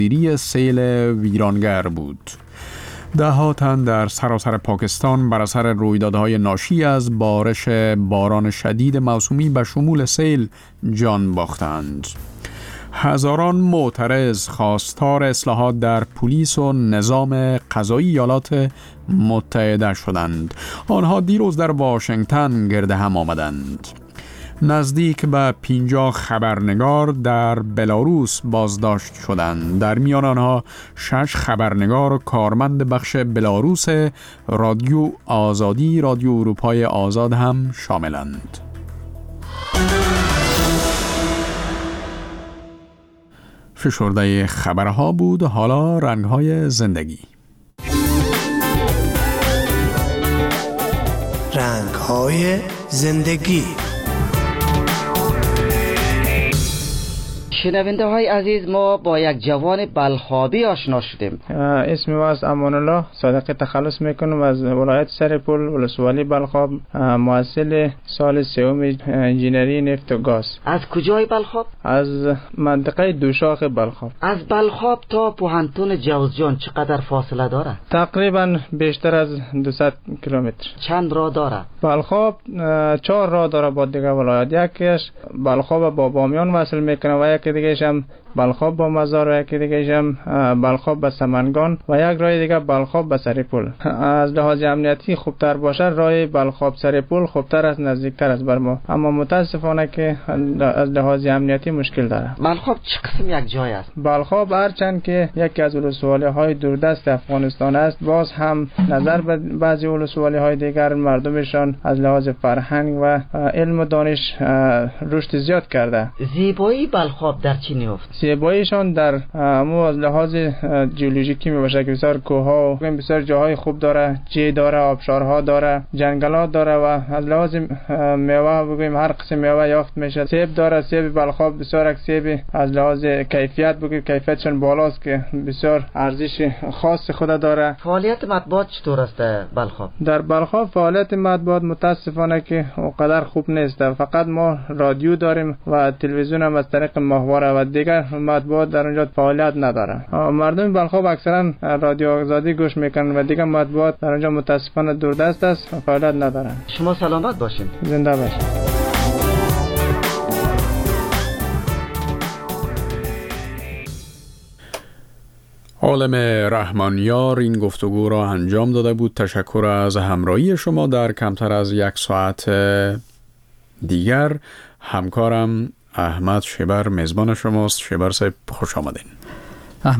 سیل ویرانگر بود. ده‌ها تن در سراسر پاکستان بر اثر رویدادهای ناشی از بارش باران شدید موسومی به شمول سیل جان باختند. هزاران معترض خواستار اصلاحات در پلیس و نظام قضایی ایالات متحده شدند. آنها دیروز در واشنگتن گرد هم آمدند. نزدیک به 50 خبرنگار در بلاروس بازداشت شدند. در میان آنها 6 خبرنگار و کارمند بخش بلاروس رادیو آزادی، رادیو اروپای آزاد هم شاملند. فشرده خبرها بود. حالا رنگ‌های زندگی. رنگ‌های زندگی. شنونده های عزیز، ما با یک جوان بلخابی آشنا شدیم. اسم او است امان الله صادقی. تخلص میکنم از ولایت سرپل ولسوالی بلخاب. محصل سال سوم انجینری نفت و گاز. از کجای بلخاب؟ از منطقه دوشاخ بلخاب. از بلخاب تا پوهنتون جوزجان چقدر فاصله داره؟ تقریبا بیشتر از 200 کیلومتر. چند راه داره؟ بلخاب 4 راه داره با دیگه ولایت. یکیش بلخاب با بامیان وصل میکنه و یکی دیگه‌ش هم بلخاب با مزار و یکی دیگه‌ش هم بلخاب به سمنگان و یک راه دیگه بلخاب به سرپل. از لحاظ امنیتی خوبتر باشه راه بلخاب سرپل خوبتر است، نزدیکتر است بر ما، اما متاسفانه که از لحاظ امنیتی مشکل داره. بلخاب چه قسم یک جای است؟ بلخاب هرچند که یکی از ولسوالی‌های دوردست افغانستان است، باز هم نظر به بعضی ولسوالی‌های دیگر مردمشان از لحاظ فرهنگ و علم و دانش رشد زیاد کرده. زیبایی بلخاب در چی نیفت؟ زیباییشان در از لحاظ جیولوژیکی میباشه که بسیار کوه‌ها و بسیار جاهای خوب داره، جی داره، آبشارها داره، جنگلات داره و از لحاظ میوه بگویم هر قسم میوه یافت میشه. سیب داره، سیب بلخاب بسیار سیب از لحاظ کیفیت بگویم کیفیتشون بالاست که بسیار ارزش خاص خود داره. فعالیت مطبوعات چطور است بلخاب؟ در بلخاب فعالیت مطبوعات متاسفانه که اونقدر خوب نیست. فقط ما رادیو داریم و تلویزیون هم از طریق ماهواره و دیگر مطبوعات در اونجا فعالیت نداره. مردم بلخاب اکثرا رادیو آزادی گوش میکنن و دیگر مطبوعات در اونجا متاسفانه دوردست است و فعالیت ندارن. شما سلامت باشین. زنده باشین. عالم رحمانیار این گفتگو را انجام داده بود. تشکر از همراهی شما. در کمتر از 1 ساعت دیگر همکارم احمد شبر میزبان شماست. شبر صاحب خوش آمدین.